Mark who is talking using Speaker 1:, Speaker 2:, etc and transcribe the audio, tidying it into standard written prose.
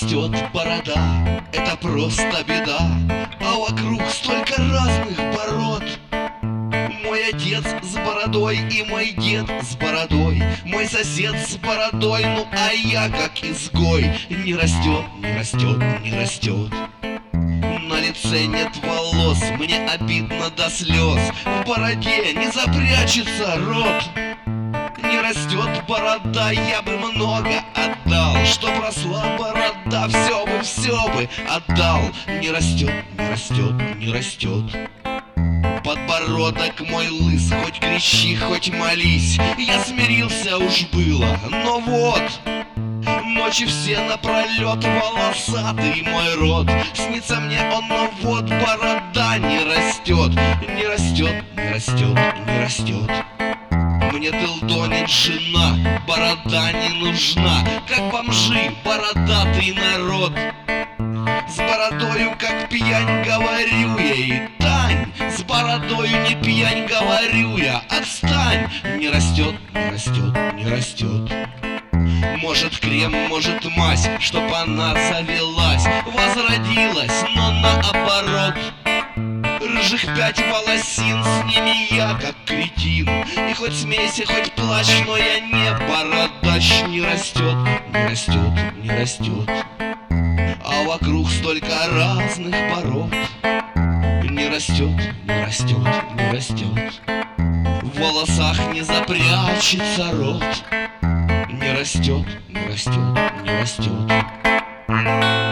Speaker 1: растет борода, это просто беда, а вокруг столько разных пород. Мой отец с бородой и мой дед с бородой, мой сосед с бородой, ну а я как изгой. Не растет, не растет, не растет. На лице нет волос, мне обидно до слез. В бороде не запрячется рот. Не растет борода, я бы много отдал, чтоб росла борода, все бы отдал. Не растет, не растет, не растет. Подбородок мой лыс, хоть кричи, хоть молись. Я смирился уж было, но вот ночи все напролет, волосатый мой рот. Снится мне он, но вот борода не растет. Не растет, не растет, не растет. Мне дылдонит жена, борода не нужна. Как бомжи, бородатый народ. С бородою, как пьянь, говорю ей: Тань, с бородою не пьянь, говорю я, отстань. Не растет, не растет, не растет. Может крем, может мазь, чтоб она завелась, возродилась, но наоборот. Рыжих 5 волосин, с ними я как кретин. И хоть смейся, хоть плачь, но я не бородач. Не растет, не растет, не растет. А вокруг столько разных пород. Не растет, не растет, не растет. В волосах не запрячется рот. Не растет, не растет, не растет.